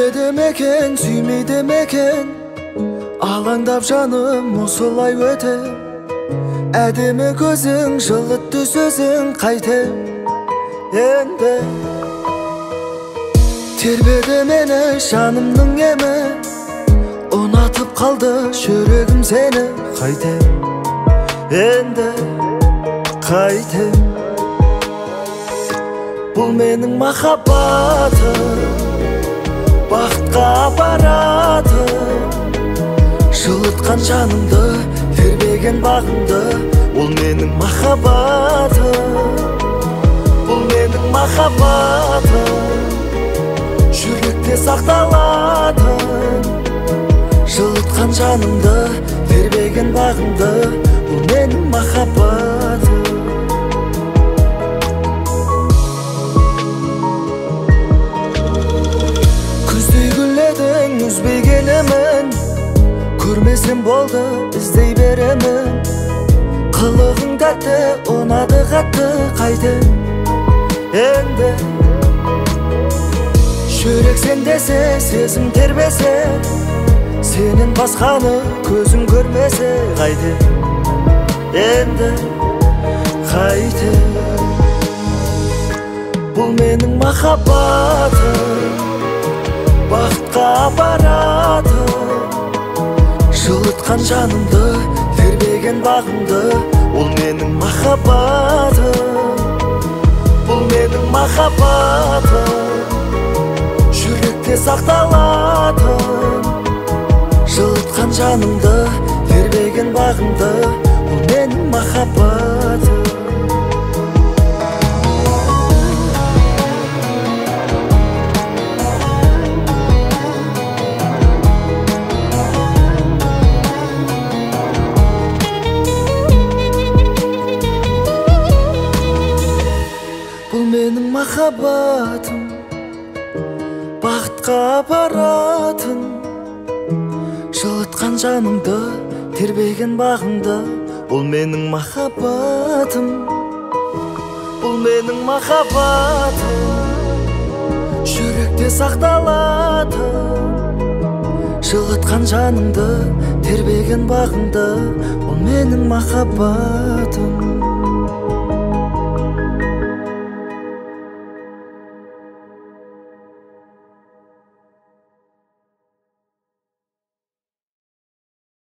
Сүйеді мекен, сүймейді мекен, алаңдап жаным осылай өтем. Әдемі көзің, жылытты сөзің қайтем. Енді тербеді мені жанымның емі, ұнатып қалды жүрегім сені. Қайтем, енді қайтем. Бұл менің махаббатым, бақытқа апаратым. Жылытқан жанымды, тербеген бағымды. Ол менің махаббатым, бұл менің махаббатым. Жүректе сақталатын, жылытқан жанымды, тербеген бағымды. Бұл менің махаббатым. Үзбей келемін, көрмесем болды, іздей беремін. Қылығың тәтті, ұнады қатты. Қайтем, енді жүрек сен десе, сезім тербесе, сенен басқаны көзің көрмесе. Қайтем, енді қайтем. Бұл менің махаббатым, бақытқа апаратым. Жылытқан жанымды, тербеген бағымды. Ол менің махаббатым, бұл менің махаббатым. Жүректе сақталатын, жылытқан жанымды, тербеген бағымды. Ол менің махаббатым. Менің махаббатым, бақытқа апаратын. Жылытқан жанымды, тербеген бағымды. Бұл менің махаббатым, бұл менің махаббатым. Жүректе сақталатын, жылытқан жанымды, тербеген бағымды. Бұл менің махаббатым.